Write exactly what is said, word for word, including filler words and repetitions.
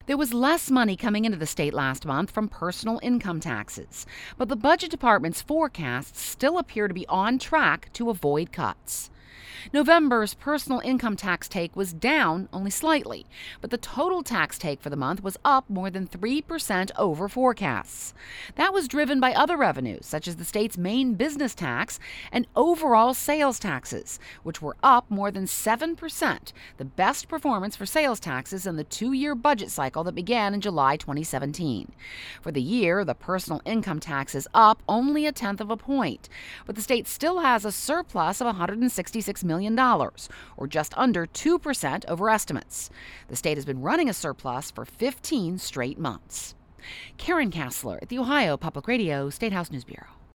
There was less money coming into the state last month from personal income taxes, but the Budget Department's forecasts still appear to be on track to avoid cuts. November's personal income tax take was down only slightly, but the total tax take for the month was up more than three percent over forecasts. That was driven by other revenues, such as the state's main business tax and overall sales taxes, which were up more than seven percent, the best performance for sales taxes in the two-year budget cycle that began in July twenty seventeen. For the year, the personal income tax is up only a tenth of a point, but the state still has a surplus of one hundred sixty-six million dollars, or just under two percent over estimates. The state has been running a surplus for fifteen straight months. Karen Kassler at the Ohio Public Radio State House News Bureau.